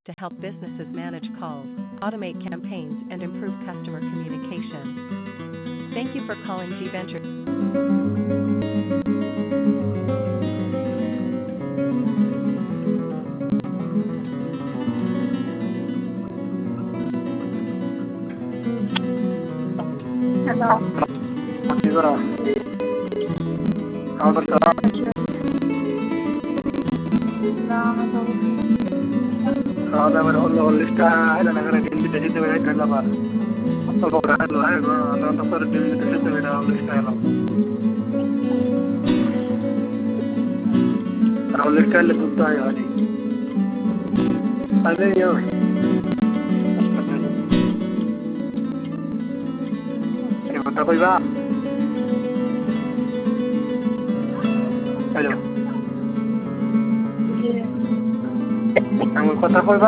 to help businesses manage calls, automate campaigns, and improve customer communication. Thank you for calling G Ventures. Hello. Allora, ciao Marcella, هذا من اللي اشتهى إلى نغرة جديدة جدا من عند الله. أطلب عنه هذا أنا نصر جديدة جدا من اللي اشتهى له. أنا اللي اشتهى اللي بنتاعي هذه. هذا يوم. كيف أنت طيبة؟ ألو. أنا كنت طيبة.